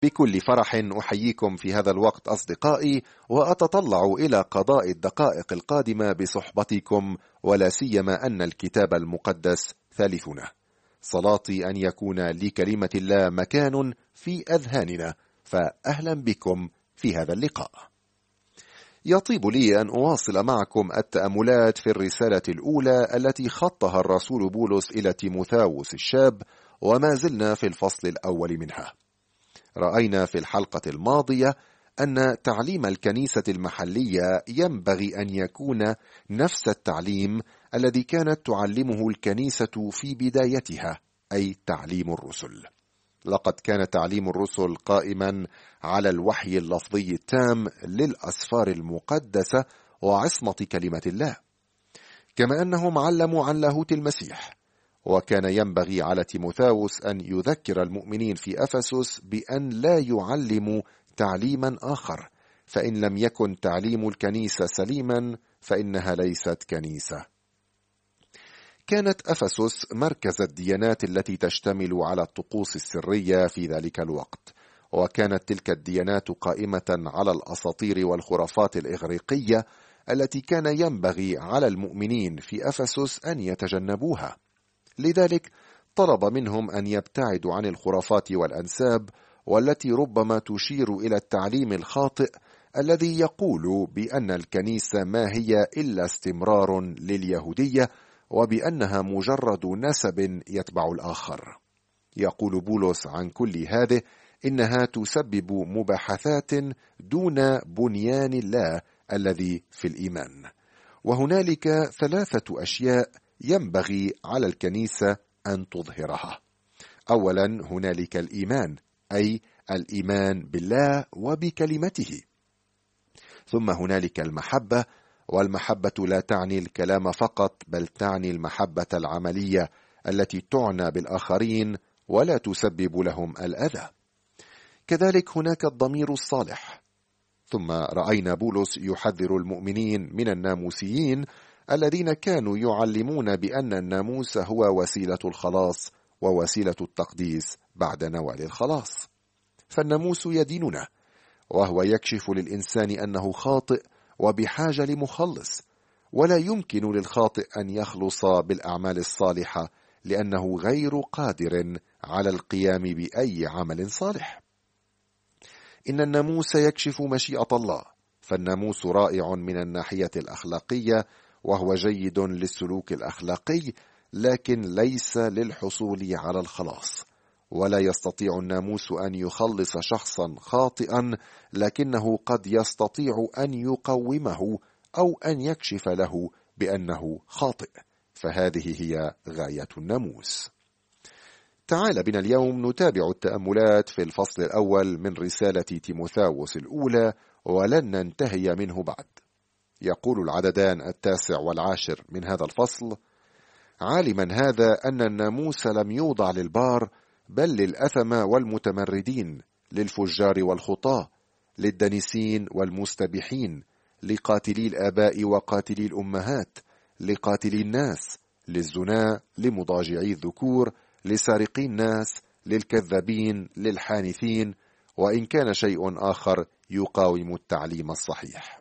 بكل فرح أحييكم في هذا الوقت أصدقائي، وأتطلع إلى قضاء الدقائق القادمة بصحبتكم، ولا سيما أن الكتاب المقدس ثالثنا. صلاتي أن يكون لكلمة الله مكان في أذهاننا، فأهلا بكم في هذا اللقاء. يطيب لي أن أواصل معكم التأملات في الرسالة الأولى التي خطها الرسول بولس إلى تيموثاوس الشاب، وما زلنا في الفصل الأول منها. رأينا في الحلقة الماضية أن تعليم الكنيسة المحلية ينبغي أن يكون نفس التعليم الذي كانت تعلمه الكنيسة في بدايتها، أي تعليم الرسل. لقد كان تعليم الرسل قائما على الوحي اللفظي التام للأسفار المقدسة وعصمة كلمة الله، كما أنهم علموا عن لاهوت المسيح. وكان ينبغي على تيموثاوس أن يذكر المؤمنين في أفسس بأن لا يعلموا تعليما آخر، فإن لم يكن تعليم الكنيسة سليما فإنها ليست كنيسة. كانت أفسس مركز الديانات التي تشتمل على الطقوس السرية في ذلك الوقت، وكانت تلك الديانات قائمة على الأساطير والخرافات الإغريقية التي كان ينبغي على المؤمنين في أفسس أن يتجنبوها. لذلك طلب منهم أن يبتعدوا عن الخرافات والأنساب، والتي ربما تشير إلى التعليم الخاطئ الذي يقول بأن الكنيسة ما هي إلا استمرار لليهودية، وبأنها مجرد نسب يتبع الآخر. يقول بولس عن كل هذه إنها تسبب مباحثات دون بنيان الله الذي في الإيمان. وهنالك 3 أشياء ينبغي على الكنيسة أن تظهرها. أولا، هنالك الإيمان، أي الإيمان بالله وبكلمته. ثم هنالك المحبة، والمحبة لا تعني الكلام فقط، بل تعني المحبة العملية التي تعنى بالآخرين ولا تسبب لهم الأذى. كذلك هناك الضمير الصالح. ثم رأينا بولس يحذر المؤمنين من الناموسيين الذين كانوا يعلمون بأن الناموس هو وسيلة الخلاص ووسيلة التقديس بعد نوال الخلاص. فالناموس يديننا، وهو يكشف للإنسان أنه خاطئ وبحاجة لمخلص، ولا يمكن للخاطئ أن يخلص بالأعمال الصالحة، لأنه غير قادر على القيام بأي عمل صالح. إن الناموس يكشف مشيئة الله، فالناموس رائع من الناحية الأخلاقية، وهو جيد للسلوك الأخلاقي، لكن ليس للحصول على الخلاص. ولا يستطيع الناموس أن يخلص شخصا خاطئا، لكنه قد يستطيع أن يقومه أو أن يكشف له بأنه خاطئ، فهذه هي غاية الناموس. تعال بنا اليوم نتابع التأملات في الفصل الأول من رسالة تيموثاوس الأولى، ولن ننتهي منه بعد. يقول العددان 9 و10 من هذا الفصل: عالما هذا أن الناموس لم يوضع للبار، بل للأثم والمتمردين، للفجار والخطاة، للدنسين والمستبحين، لقاتلي الآباء وقاتلي الأمهات، لقاتلي الناس، للزنا، لمضاجعي الذكور، لسارقي الناس، للكذابين، للحانثين، وإن كان شيء آخر يقاوم التعليم الصحيح.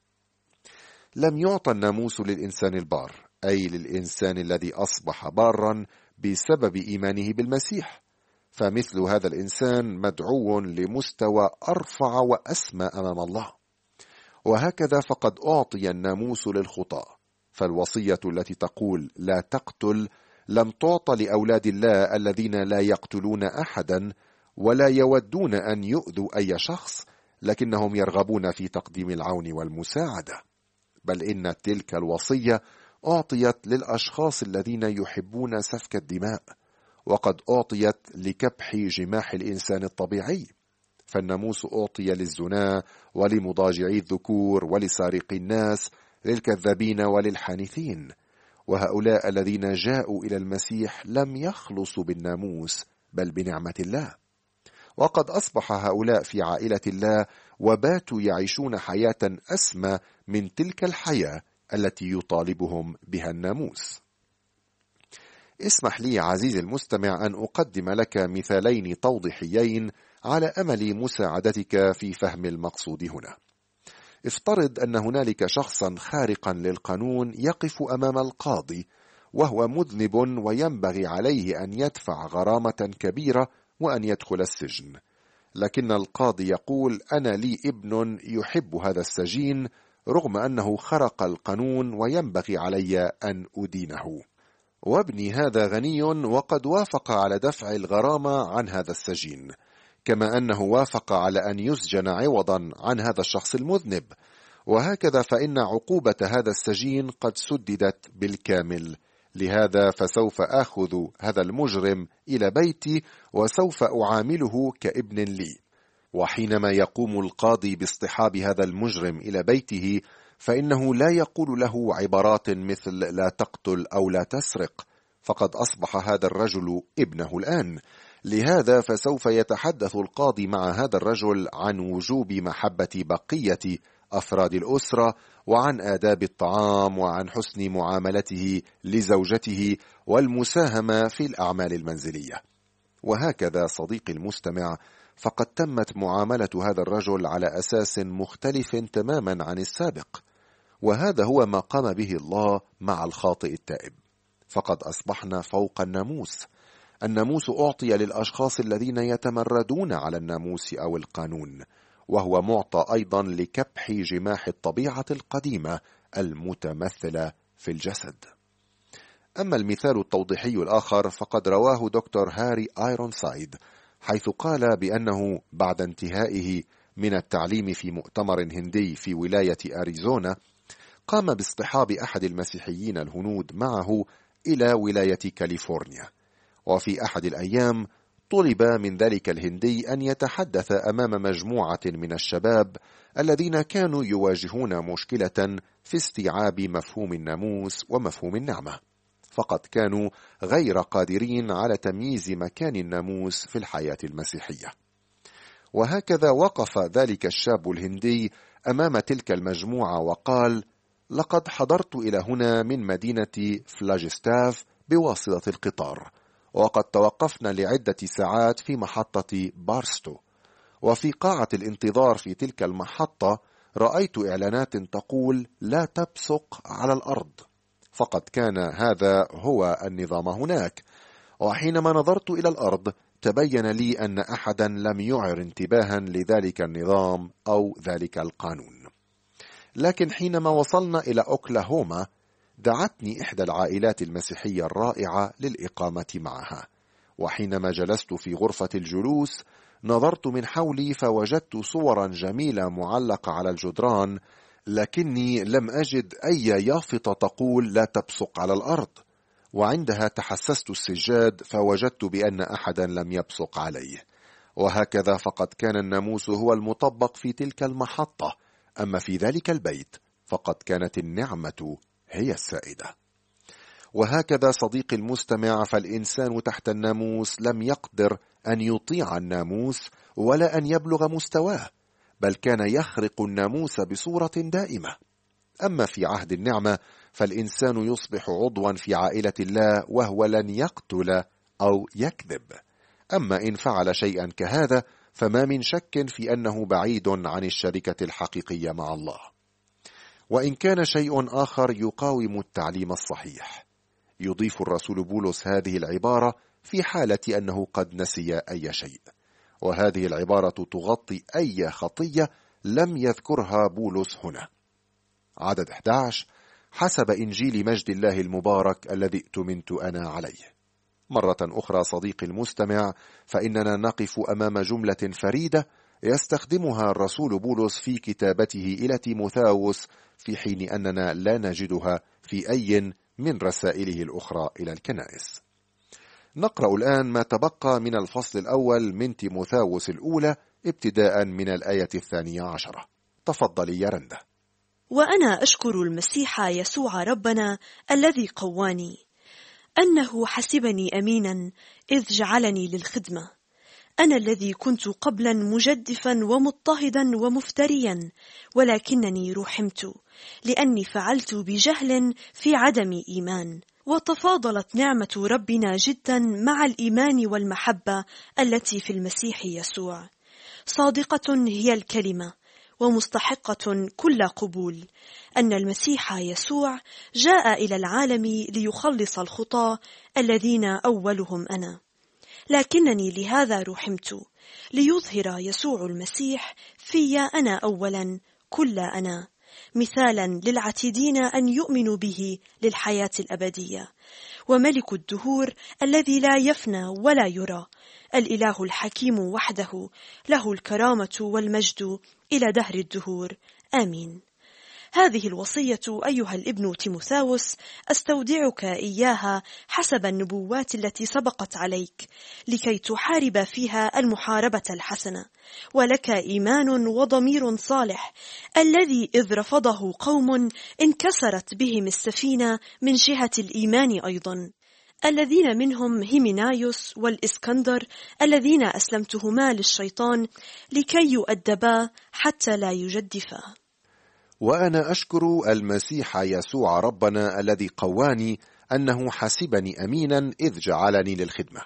لم يعطى الناموس للإنسان البار، أي للإنسان الذي أصبح بارا بسبب إيمانه بالمسيح، فمثل هذا الإنسان مدعو لمستوى أرفع وأسمى أمام الله. وهكذا فقد أعطي الناموس للخطاة، فالوصية التي تقول لا تقتل لم تعط لأولاد الله الذين لا يقتلون أحدا ولا يودون أن يؤذوا أي شخص، لكنهم يرغبون في تقديم العون والمساعدة. بل إن تلك الوصية أعطيت للأشخاص الذين يحبون سفك الدماء، وقد أعطيت لكبح جماح الإنسان الطبيعي. فالناموس أعطي للزنا ولمضاجعي الذكور ولسارقي الناس، للكذابين وللحانثين. وهؤلاء الذين جاءوا إلى المسيح لم يخلصوا بالناموس بل بنعمة الله، وقد أصبح هؤلاء في عائلة الله وباتوا يعيشون حياة أسمى من تلك الحياة التي يطالبهم بها الناموس. اسمح لي عزيزي المستمع أن أقدم لك مثالين توضيحيين على أمل مساعدتك في فهم المقصود هنا. افترض أن هنالك شخصا خارقا للقانون يقف أمام القاضي وهو مذنب وينبغي عليه أن يدفع غرامة كبيرة وأن يدخل السجن، لكن القاضي يقول: أنا لي ابن يحب هذا السجين رغم أنه خرق القانون وينبغي علي أن أدينه، وابني هذا غني وقد وافق على دفع الغرامة عن هذا السجين، كما أنه وافق على أن يسجن عوضا عن هذا الشخص المذنب، وهكذا فإن عقوبة هذا السجين قد سددت بالكامل. لهذا فسوف آخذ هذا المجرم إلى بيتي وسوف أعامله كابن لي. وحينما يقوم القاضي باصطحاب هذا المجرم إلى بيته فإنه لا يقول له عبارات مثل لا تقتل أو لا تسرق، فقد أصبح هذا الرجل ابنه الآن. لهذا فسوف يتحدث القاضي مع هذا الرجل عن وجوب محبة بقية أفراد الأسرة، وعن آداب الطعام، وعن حسن معاملته لزوجته، والمساهمة في الأعمال المنزلية. وهكذا صديقي المستمع، فقد تمت معاملة هذا الرجل على أساس مختلف تماما عن السابق، وهذا هو ما قام به الله مع الخاطئ التائب. فقد أصبحنا فوق الناموس. الناموس أعطي للأشخاص الذين يتمردون على الناموس أو القانون، وهو معطى أيضا لكبح جماح الطبيعة القديمة المتمثلة في الجسد. أما المثال التوضيحي الآخر فقد رواه دكتور هاري آيرونسايد، حيث قال بأنه بعد انتهائه من التعليم في مؤتمر هندي في ولاية أريزونا قام باصطحاب أحد المسيحيين الهنود معه إلى ولاية كاليفورنيا. وفي أحد الأيام طلب من ذلك الهندي أن يتحدث أمام مجموعة من الشباب الذين كانوا يواجهون مشكلة في استيعاب مفهوم الناموس ومفهوم النعمة، فقد كانوا غير قادرين على تمييز مكان الناموس في الحياة المسيحية. وهكذا وقف ذلك الشاب الهندي أمام تلك المجموعة وقال: لقد حضرت إلى هنا من مدينة فلاجستاف بواسطة القطار، وقد توقفنا لعدة ساعات في محطة بارستو، وفي قاعة الانتظار في تلك المحطة رأيت إعلانات تقول لا تبصق على الأرض، فقد كان هذا هو النظام هناك. وحينما نظرت إلى الأرض تبين لي أن أحدا لم يعر انتباها لذلك النظام أو ذلك القانون. لكن حينما وصلنا إلى أوكلاهوما دعتني إحدى العائلات المسيحية الرائعة للإقامة معها، وحينما جلست في غرفة الجلوس نظرت من حولي فوجدت صورا جميلة معلقة على الجدران، لكني لم أجد أي يافطة تقول لا تبصق على الأرض. وعندها تحسست السجاد فوجدت بأن أحدا لم يبصق عليه. وهكذا فقد كان الناموس هو المطبق في تلك المحطة، أما في ذلك البيت فقد كانت النعمة هي السائدة. وهكذا صديقي المستمع، فالإنسان تحت الناموس لم يقدر أن يطيع الناموس ولا أن يبلغ مستواه، بل كان يخرق الناموس بصورة دائمة. أما في عهد النعمة فالإنسان يصبح عضوا في عائلة الله وهو لن يقتل أو يكذب. أما إن فعل شيئا كهذا فما من شك في أنه بعيد عن الشركة الحقيقية مع الله. وإن كان شيء آخر يقاوم التعليم الصحيح، يضيف الرسول بولس هذه العبارة في حالة أنه قد نسي أي شيء، وهذه العبارة تغطي أي خطية لم يذكرها بولس هنا. عدد 11: حسب إنجيل مجد الله المبارك الذي ائتمنت أنا عليه. مرة أخرى صديقي المستمع، فإننا نقف أمام جملة فريدة يستخدمها الرسول بولس في كتابته إلى تيموثاوس، في حين أننا لا نجدها في أي من رسائله الأخرى إلى الكنائس. نقرأ الآن ما تبقى من الفصل الأول من تيموثاوس الأولى ابتداء من الآية 12. تفضلي يا رندا. وأنا أشكر المسيح يسوع ربنا الذي قواني، أنه حسبني أمينا إذ جعلني للخدمة، أنا الذي كنت قبلا مجدفا ومضطهدا ومفتريا، ولكنني رحمت لأني فعلت بجهل في عدم إيمان. وتفاضلت نعمة ربنا جدا مع الإيمان والمحبة التي في المسيح يسوع. صادقة هي الكلمة ومستحقة كل قبول أن المسيح يسوع جاء إلى العالم ليخلص الخطاة الذين أولهم أنا، لكنني لهذا رحمت، ليظهر يسوع المسيح في أنا أولا كل أنا، مثالا للعتيدين أن يؤمنوا به للحياة الأبدية. وملك الدهور الذي لا يفنى ولا يرى، الإله الحكيم وحده، له الكرامة والمجد إلى دهر الدهور، آمين. هذه الوصية أيها الابن تيموثاوس أستودعك إياها حسب النبوات التي سبقت عليك، لكي تحارب فيها المحاربة الحسنة، ولك إيمان وضمير صالح، الذي إذ رفضه قوم انكسرت بهم السفينة من جهة الإيمان أيضا، الذين منهم هيمنايوس والإسكندر، الذين أسلمتهما للشيطان لكي يؤدبا حتى لا يجدفا. وأنا أشكر المسيح يسوع ربنا الذي قواني أنه حسبني أمينا إذ جعلني للخدمة.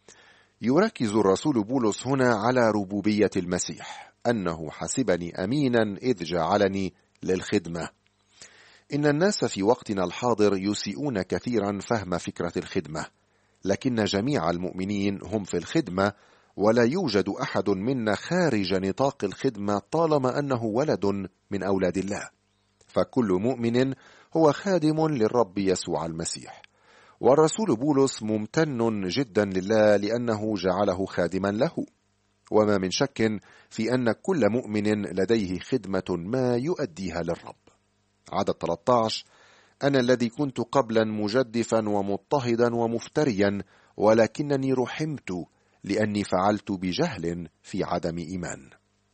يركز الرسول بولس هنا على ربوبية المسيح، أنه حسبني أمينا إذ جعلني للخدمة. إن الناس في وقتنا الحاضر يسيئون كثيرا فهم فكرة الخدمة، لكن جميع المؤمنين هم في الخدمة، ولا يوجد أحد منا خارج نطاق الخدمة طالما أنه ولد من أولاد الله. فكل مؤمن هو خادم للرب يسوع المسيح، والرسول بولس ممتن جدا لله لأنه جعله خادما له. وما من شك في أن كل مؤمن لديه خدمة ما يؤديها للرب. عدد 13: أنا الذي كنت قبلا مجدفا ومضطهدا ومفتريا، ولكنني رحمت لأني فعلت بجهل في عدم إيمان.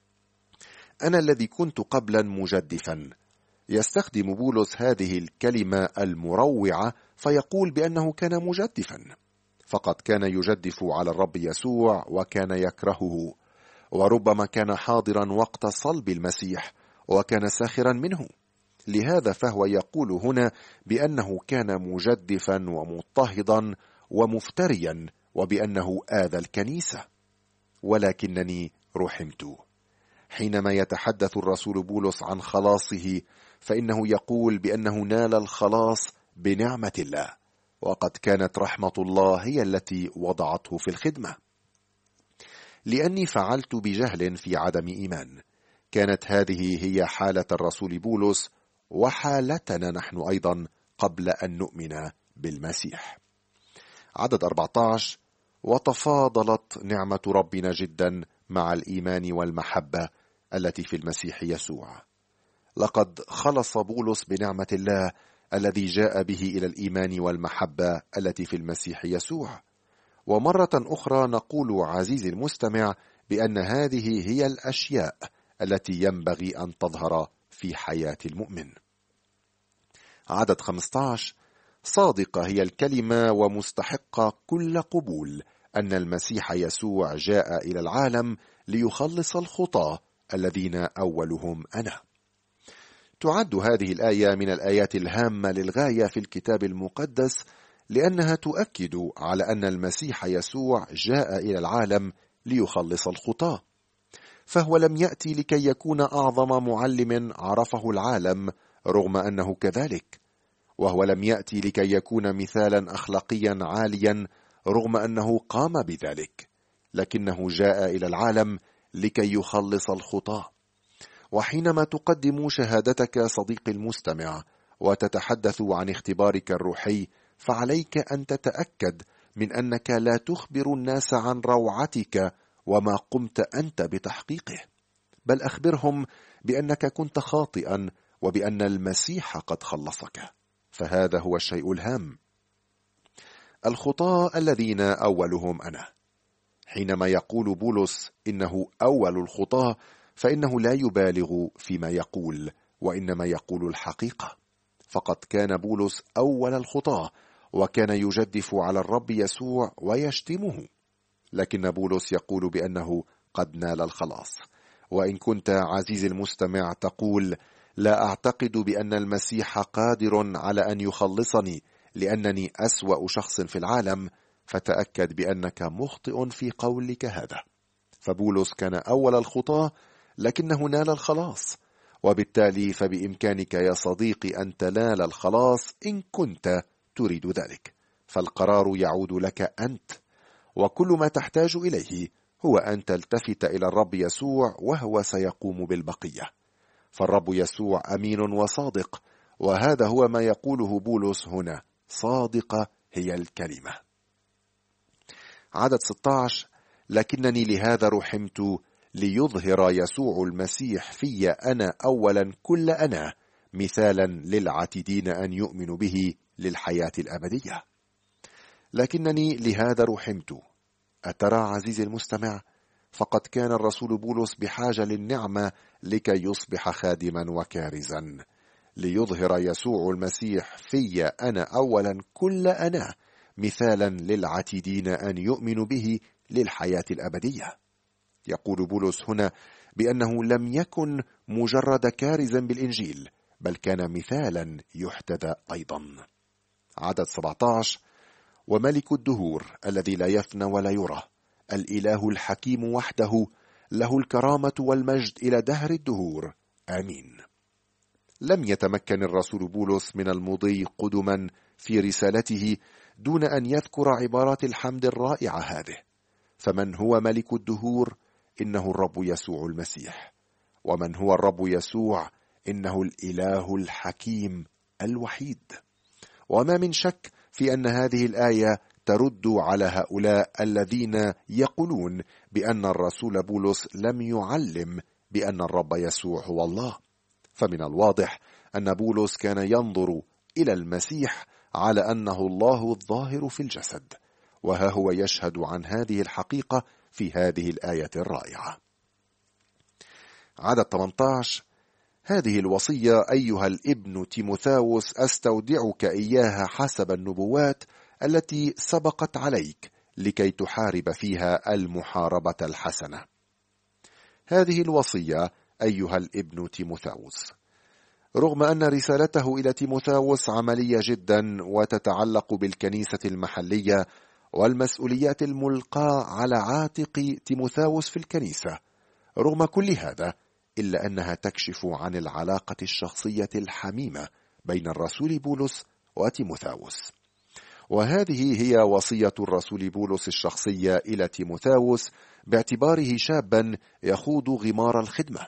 أنا الذي كنت قبلا مجدفا. يستخدم بولس هذه الكلمة المروعة فيقول بأنه كان مجدفا، فقد كان يجدف على الرب يسوع وكان يكرهه، وربما كان حاضرا وقت صلب المسيح وكان ساخرا منه. لهذا فهو يقول هنا بأنه كان مجدفا ومضطهدا ومفتريا، وبأنه آذى الكنيسة. ولكنني رحمت. حينما يتحدث الرسول بولس عن خلاصه فإنه يقول بأنه نال الخلاص بنعمة الله، وقد كانت رحمة الله هي التي وضعته في الخدمة. لأني فعلت بجهل في عدم إيمان. كانت هذه هي حالة الرسول بولس وحالتنا نحن أيضا قبل أن نؤمن بالمسيح. عدد 14: وتفاضلت نعمة ربنا جدا مع الإيمان والمحبة التي في المسيح يسوع. لقد خلص بولس بنعمة الله الذي جاء به إلى الإيمان والمحبة التي في المسيح يسوع. ومرة أخرى نقول عزيزي المستمع بأن هذه هي الأشياء التي ينبغي أن تظهر في حياة المؤمن. عدد 15: صادقة هي الكلمة ومستحقة كل قبول أن المسيح يسوع جاء إلى العالم ليخلص الخطاة الذين أولهم أنا. تعد هذه الآية من الآيات الهامة للغاية في الكتاب المقدس، لأنها تؤكد على أن المسيح يسوع جاء إلى العالم ليخلص الخطاة. فهو لم يأتي لكي يكون أعظم معلم عرفه العالم رغم أنه كذلك، وهو لم يأتي لكي يكون مثالا أخلاقيا عاليا رغم أنه قام بذلك، لكنه جاء إلى العالم لكي يخلص الخطاة. وحينما تقدم شهادتك صديقي المستمع وتتحدث عن اختبارك الروحي، فعليك أن تتأكد من أنك لا تخبر الناس عن روعتك وما قمت أنت بتحقيقه، بل أخبرهم بأنك كنت خاطئا وبأن المسيح قد خلصك. فهذا هو الشيء الهام. الخطاة الذين أولهم أنا. حينما يقول بولس إنه أول الخطاة فإنه لا يبالغ فيما يقول، وإنما يقول الحقيقة. فقد كان بولس أول الخطاة، وكان يجدف على الرب يسوع ويشتمه. لكن بولس يقول بأنه قد نال الخلاص. وإن كنت عزيزي المستمع تقول لا أعتقد بأن المسيح قادر على أن يخلصني لأنني أسوأ شخص في العالم، فتأكد بأنك مخطئ في قولك هذا. فبولس كان أول الخطاة لكنه نال الخلاص، وبالتالي فبإمكانك يا صديقي أن تنال الخلاص إن كنت تريد ذلك، فالقرار يعود لك أنت، وكل ما تحتاج إليه هو أن تلتفت إلى الرب يسوع وهو سيقوم بالبقية. فالرب يسوع أمين وصادق، وهذا هو ما يقوله بولس هنا: صادقة هي الكلمة. عدد 16: لكنني لهذا رحمت ليظهر يسوع المسيح في أنا أولا كل أنا، مثالا للعاتدين أن يؤمنوا به للحياة الأبدية. لكنني لهذا رحمت. أترى عزيزي المستمع؟ فقد كان الرسول بولس بحاجة للنعمة لكي يصبح خادما وكارزا، ليظهر يسوع المسيح في أنا أولا كل أنا، مثالا للعاتدين أن يؤمنوا به للحياة الأبدية. يقول بولس هنا بأنه لم يكن مجرد كارزا بالإنجيل، بل كان مثالا يحتذى أيضا. عدد 17: وملك الدهور الذي لا يفنى ولا يرى، الإله الحكيم وحده، له الكرامة والمجد إلى دهر الدهور، آمين. لم يتمكن الرسول بولس من المضي قدما في رسالته دون أن يذكر عبارات الحمد الرائعة هذه. فمن هو ملك الدهور؟ إنه الرب يسوع المسيح. ومن هو الرب يسوع؟ إنه الإله الحكيم الوحيد. وما من شك في أن هذه الآية ترد على هؤلاء الذين يقولون بأن الرسول بولس لم يعلم بأن الرب يسوع هو الله. فمن الواضح أن بولس كان ينظر إلى المسيح على أنه الله الظاهر في الجسد، وها هو يشهد عن هذه الحقيقة في هذه الآية الرائعة. عدد 18: هذه الوصية أيها الابن تيموثاوس أستودعك إياها حسب النبوات التي سبقت عليك، لكي تحارب فيها المحاربة الحسنة. هذه الوصية أيها الابن تيموثاوس. رغم أن رسالته إلى تيموثاوس عملية جدا وتتعلق بالكنيسة المحلية والمسؤوليات الملقاة على عاتق تيموثاوس في الكنيسة، رغم كل هذا إلا أنها تكشف عن العلاقة الشخصية الحميمة بين الرسول بولس وتيموثاوس. وهذه هي وصية الرسول بولس الشخصية إلى تيموثاوس باعتباره شابا يخوض غمار الخدمة.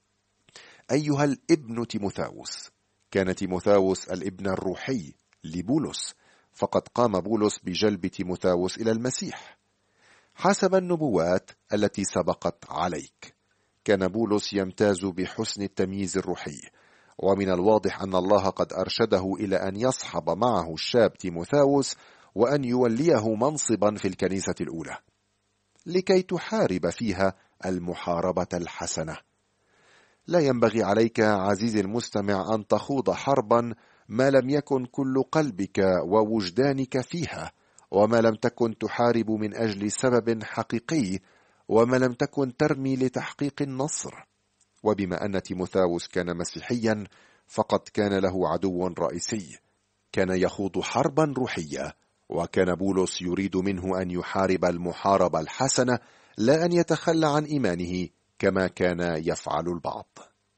أيها الابن تيموثاوس. كان تيموثاوس الابن الروحي لبولس، فقد قام بولس بجلب تيموثاوس إلى المسيح حسب النبوات التي سبقت عليك. كان بولس يمتاز بحسن التمييز الروحي، ومن الواضح أن الله قد أرشده إلى أن يصحب معه الشاب تيموثاوس وأن يوليه منصبا في الكنيسة الأولى لكي تحارب فيها المحاربة الحسنة. لا ينبغي عليك عزيزي المستمع أن تخوض حربا ما لم يكن كل قلبك ووجدانك فيها، وما لم تكن تحارب من أجل سبب حقيقي، وما لم تكن ترمي لتحقيق النصر. وبما أن تيموثاوس كان مسيحيا، فقد كان له عدو رئيسي كان يخوض حربا روحية، وكان بولس يريد منه أن يحارب المحاربة الحسنة، لا أن يتخلى عن إيمانه كما كان يفعل البعض.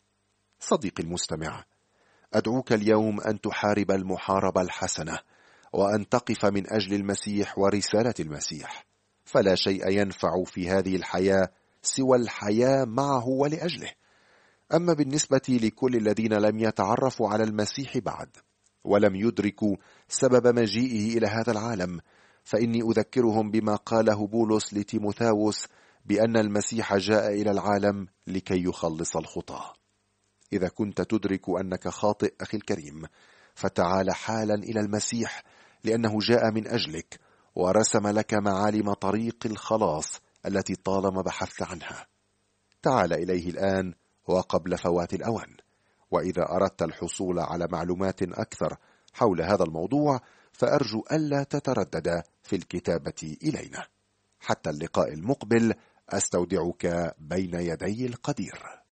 صديقي المستمع، أدعوك اليوم أن تحارب المحاربة الحسنة، وأن تقف من أجل المسيح ورسالة المسيح، فلا شيء ينفع في هذه الحياة سوى الحياة معه ولأجله. أما بالنسبة لكل الذين لم يتعرفوا على المسيح بعد ولم يدركوا سبب مجيئه إلى هذا العالم، فإني أذكرهم بما قاله بولس لتيموثاوس بأن المسيح جاء إلى العالم لكي يخلص الخطاة. إذا كنت تدرك أنك خاطئ أخي الكريم، فتعال حالا إلى المسيح، لأنه جاء من أجلك ورسم لك معالم طريق الخلاص التي طالما بحثت عنها. تعال إليه الآن وقبل فوات الأوان. وإذا أردت الحصول على معلومات أكثر حول هذا الموضوع، فأرجو ألا تتردد في الكتابة إلينا. حتى اللقاء المقبل، أستودعك بين يدي القدير.